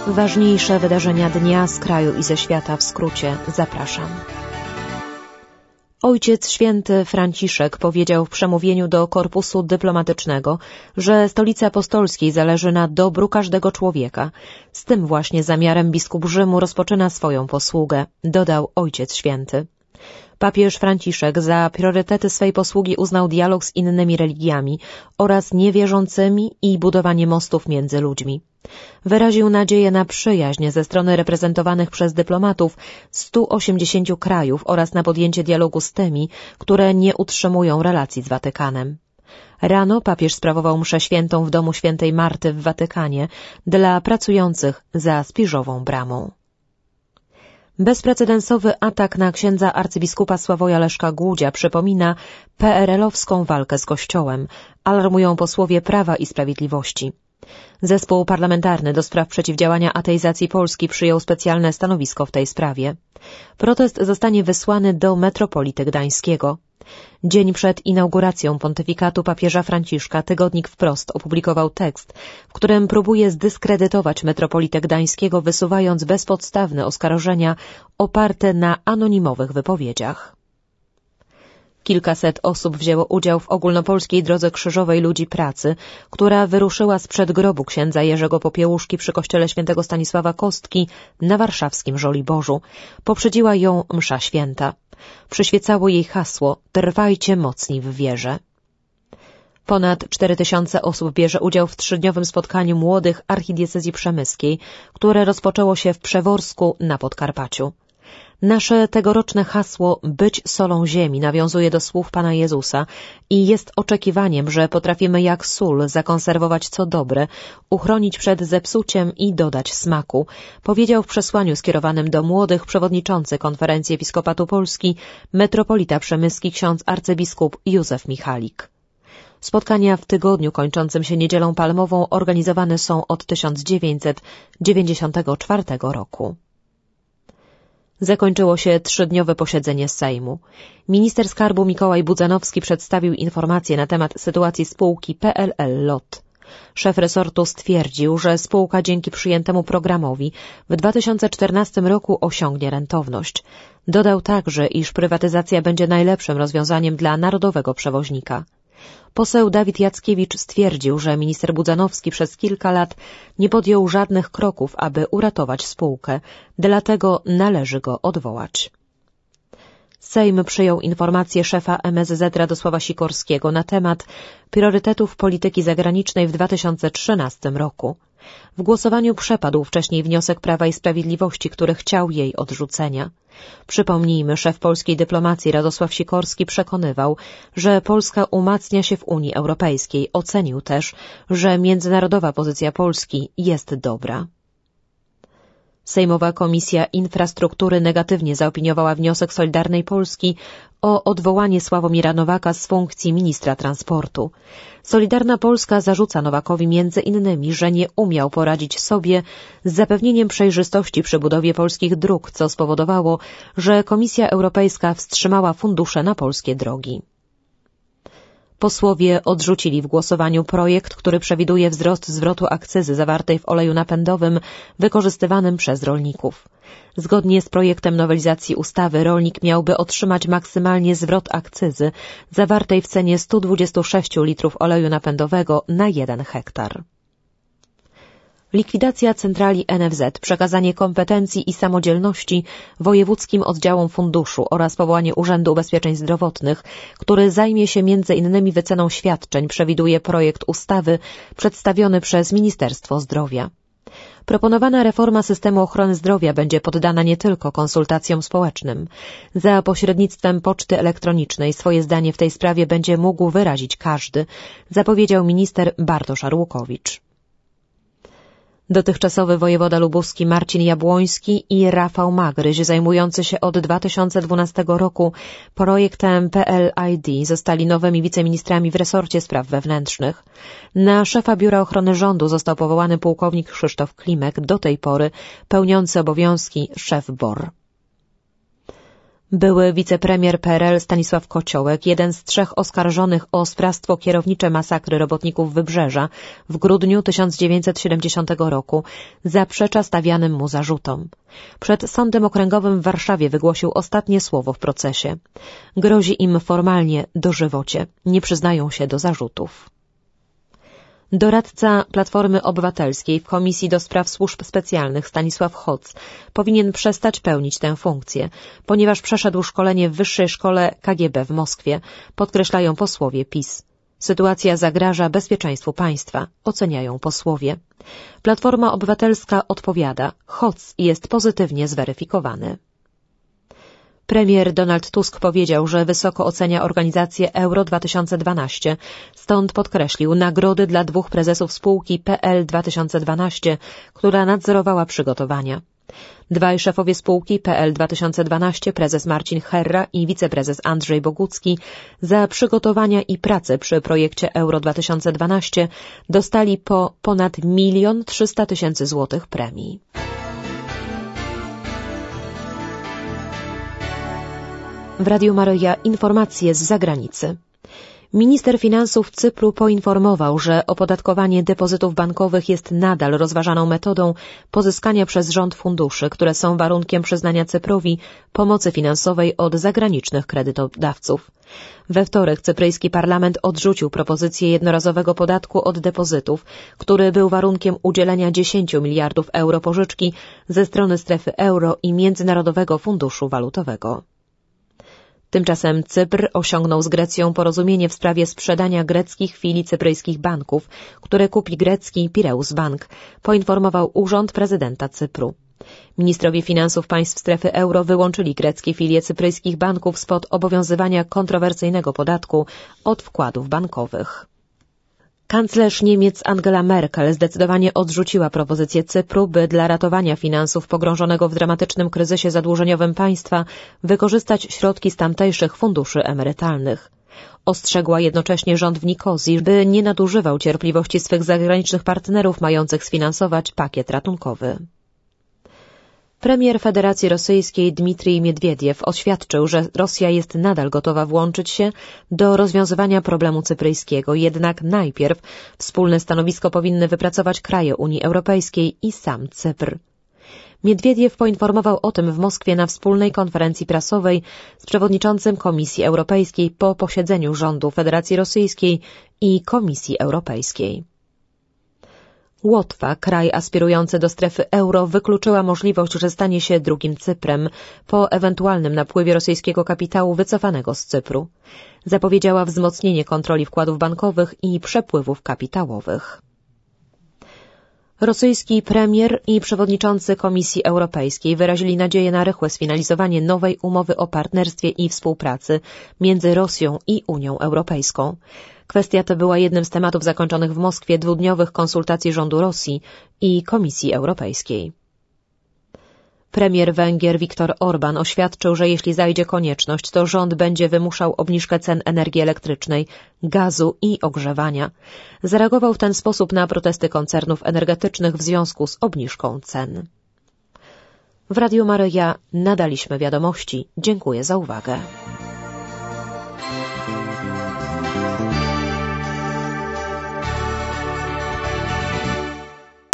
ważniejsze wydarzenia dnia z kraju i ze świata w skrócie zapraszam. Ojciec Święty Franciszek powiedział w przemówieniu do Korpusu Dyplomatycznego, że Stolicy Apostolskiej zależy na dobru każdego człowieka. Z tym właśnie zamiarem biskup Rzymu rozpoczyna swoją posługę, dodał Ojciec Święty. Papież Franciszek za priorytety swej posługi uznał dialog z innymi religiami oraz niewierzącymi i budowanie mostów między ludźmi. Wyraził nadzieję na przyjaźń ze strony reprezentowanych przez dyplomatów 180 krajów oraz na podjęcie dialogu z tymi, które nie utrzymują relacji z Watykanem. Rano papież sprawował mszę świętą w domu świętej Marty w Watykanie dla pracujących za Spiżową Bramą. Bezprecedensowy atak na księdza arcybiskupa Sławoja Leszka Głudzia przypomina PRL-owską walkę z Kościołem, alarmują posłowie Prawa i Sprawiedliwości. Zespół parlamentarny do spraw przeciwdziałania ateizacji Polski przyjął specjalne stanowisko w tej sprawie. Protest zostanie wysłany do metropolity gdańskiego. Dzień przed inauguracją pontyfikatu papieża Franciszka tygodnik Wprost opublikował tekst, w którym próbuje zdyskredytować metropolitę gdańskiego, wysuwając bezpodstawne oskarżenia oparte na anonimowych wypowiedziach. Kilkaset osób wzięło udział w ogólnopolskiej Drodze Krzyżowej Ludzi Pracy, która wyruszyła sprzed grobu księdza Jerzego Popiełuszki przy kościele świętego Stanisława Kostki na warszawskim Żoliborzu. Poprzedziła ją msza święta. Przyświecało jej hasło „Trwajcie mocni w wierze”. Ponad 4000 osób bierze udział w 3-dniowym spotkaniu młodych archidiecezji przemyskiej, które rozpoczęło się w Przeworsku na Podkarpaciu. Nasze tegoroczne hasło „Być solą ziemi” nawiązuje do słów Pana Jezusa i jest oczekiwaniem, że potrafimy jak sól zakonserwować co dobre, uchronić przed zepsuciem i dodać smaku, powiedział w przesłaniu skierowanym do młodych przewodniczący Konferencji Episkopatu Polski metropolita przemyski ksiądz arcybiskup Józef Michalik. Spotkania w tygodniu kończącym się Niedzielą Palmową organizowane są od 1994 roku. Zakończyło się 3-dniowe posiedzenie Sejmu. Minister skarbu Mikołaj Budzanowski przedstawił informacje na temat sytuacji spółki PLL LOT. Szef resortu stwierdził, że spółka dzięki przyjętemu programowi w 2014 roku osiągnie rentowność. Dodał także, iż prywatyzacja będzie najlepszym rozwiązaniem dla narodowego przewoźnika. Poseł Dawid Jackiewicz stwierdził, że minister Budzanowski przez kilka lat nie podjął żadnych kroków, aby uratować spółkę, dlatego należy go odwołać. Sejm przyjął informację szefa MSZ Radosława Sikorskiego na temat priorytetów polityki zagranicznej w 2013 roku. W głosowaniu przepadł wcześniej wniosek Prawa i Sprawiedliwości, który chciał jej odrzucenia. Przypomnijmy, szef polskiej dyplomacji Radosław Sikorski przekonywał, że Polska umacnia się w Unii Europejskiej. Ocenił też, że międzynarodowa pozycja Polski jest dobra. Sejmowa Komisja Infrastruktury negatywnie zaopiniowała wniosek Solidarnej Polski o odwołanie Sławomira Nowaka z funkcji ministra transportu. Solidarna Polska zarzuca Nowakowi między innymi, że nie umiał poradzić sobie z zapewnieniem przejrzystości przy budowie polskich dróg, co spowodowało, że Komisja Europejska wstrzymała fundusze na polskie drogi. Posłowie odrzucili w głosowaniu projekt, który przewiduje wzrost zwrotu akcyzy zawartej w oleju napędowym wykorzystywanym przez rolników. Zgodnie z projektem nowelizacji ustawy rolnik miałby otrzymać maksymalnie zwrot akcyzy zawartej w cenie 126 litrów oleju napędowego na 1 hektar. Likwidacja centrali NFZ, przekazanie kompetencji i samodzielności wojewódzkim oddziałom funduszu oraz powołanie Urzędu Ubezpieczeń Zdrowotnych, który zajmie się m.in. wyceną świadczeń, przewiduje projekt ustawy przedstawiony przez Ministerstwo Zdrowia. Proponowana reforma systemu ochrony zdrowia będzie poddana nie tylko konsultacjom społecznym. Za pośrednictwem poczty elektronicznej swoje zdanie w tej sprawie będzie mógł wyrazić każdy, zapowiedział minister Bartosz Arłukowicz. Dotychczasowy wojewoda lubuski Marcin Jabłoński i Rafał Magryś, zajmujący się od 2012 roku projektem PLID, zostali nowymi wiceministrami w resorcie spraw wewnętrznych. Na szefa Biura Ochrony Rządu został powołany pułkownik Krzysztof Klimek, do tej pory pełniący obowiązki szef BOR. Były wicepremier PRL Stanisław Kociołek, jeden z 3 oskarżonych o sprawstwo kierownicze masakry robotników Wybrzeża w grudniu 1970 roku, zaprzecza stawianym mu zarzutom. Przed Sądem Okręgowym w Warszawie wygłosił ostatnie słowo w procesie. Grozi im formalnie dożywocie. Nie przyznają się do zarzutów. Doradca Platformy Obywatelskiej w Komisji do Spraw Służb Specjalnych Stanisław Hoc powinien przestać pełnić tę funkcję, ponieważ przeszedł szkolenie w Wyższej Szkole KGB w Moskwie, podkreślają posłowie PiS. Sytuacja zagraża bezpieczeństwu państwa, oceniają posłowie. Platforma Obywatelska odpowiada, Hoc jest pozytywnie zweryfikowany. Premier Donald Tusk powiedział, że wysoko ocenia organizację Euro 2012, stąd podkreślił nagrody dla 2 prezesów spółki PL 2012, która nadzorowała przygotowania. 2 szefowie spółki PL 2012, prezes Marcin Herra i wiceprezes Andrzej Bogucki, za przygotowania i pracę przy projekcie Euro 2012 dostali po ponad 1 300 000 złotych premii. W Radiu Maryja informacje z zagranicy. Minister finansów Cypru poinformował, że opodatkowanie depozytów bankowych jest nadal rozważaną metodą pozyskania przez rząd funduszy, które są warunkiem przyznania Cyprowi pomocy finansowej od zagranicznych kredytodawców. We wtorek cypryjski parlament odrzucił propozycję jednorazowego podatku od depozytów, który był warunkiem udzielenia 10 miliardów euro pożyczki ze strony strefy euro i Międzynarodowego Funduszu Walutowego. Tymczasem Cypr osiągnął z Grecją porozumienie w sprawie sprzedania greckich filii cypryjskich banków, które kupi grecki Pireus Bank, poinformował Urząd Prezydenta Cypru. Ministrowie finansów państw strefy euro wyłączyli greckie filie cypryjskich banków spod obowiązywania kontrowersyjnego podatku od wkładów bankowych. Kanclerz Niemiec Angela Merkel zdecydowanie odrzuciła propozycję Cypru, by dla ratowania finansów pogrążonego w dramatycznym kryzysie zadłużeniowym państwa wykorzystać środki z tamtejszych funduszy emerytalnych. Ostrzegła jednocześnie rząd w Nikozji, by nie nadużywał cierpliwości swych zagranicznych partnerów mających sfinansować pakiet ratunkowy. Premier Federacji Rosyjskiej Dmitrij Miedwiediew oświadczył, że Rosja jest nadal gotowa włączyć się do rozwiązywania problemu cypryjskiego, jednak najpierw wspólne stanowisko powinny wypracować kraje Unii Europejskiej i sam Cypr. Miedwiediew poinformował o tym w Moskwie na wspólnej konferencji prasowej z przewodniczącym Komisji Europejskiej po posiedzeniu rządu Federacji Rosyjskiej i Komisji Europejskiej. Łotwa, kraj aspirujący do strefy euro, wykluczyła możliwość, że stanie się drugim Cyprem po ewentualnym napływie rosyjskiego kapitału wycofanego z Cypru. Zapowiedziała wzmocnienie kontroli wkładów bankowych i przepływów kapitałowych. Rosyjski premier i przewodniczący Komisji Europejskiej wyrazili nadzieję na rychłe sfinalizowanie nowej umowy o partnerstwie i współpracy między Rosją i Unią Europejską. Kwestia ta była jednym z tematów zakończonych w Moskwie 2-dniowych konsultacji rządu Rosji i Komisji Europejskiej. Premier Węgier Viktor Orban oświadczył, że jeśli zajdzie konieczność, to rząd będzie wymuszał obniżkę cen energii elektrycznej, gazu i ogrzewania. Zareagował w ten sposób na protesty koncernów energetycznych w związku z obniżką cen. W Radiu Maryja nadaliśmy wiadomości. Dziękuję za uwagę.